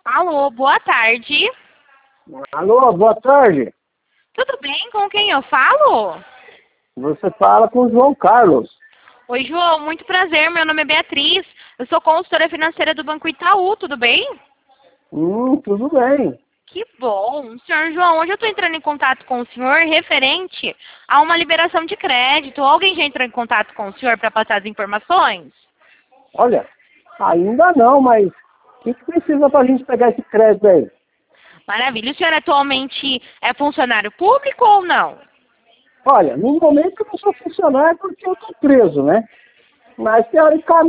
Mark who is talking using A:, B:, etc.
A: Alô, boa tarde.
B: Alô, boa tarde.
A: Tudo bem? Com quem eu falo?
B: Você fala com o João Carlos.
A: Oi, João, muito prazer. Meu nome é Beatriz. Eu sou consultora financeira do Banco Itaú, tudo bem?
B: Tudo bem.
A: Que bom. Senhor João, hoje eu estou entrando em contato com o senhor referente a uma liberação de crédito. Alguém já entrou em contato com o senhor para passar as informações?
B: Olha, ainda não, mas o que precisa para a gente pegar esse crédito aí?
A: Maravilha. O senhor atualmente é funcionário público ou não?
B: Olha, no momento eu não sou funcionário porque eu estou preso, né? Mas teoricamente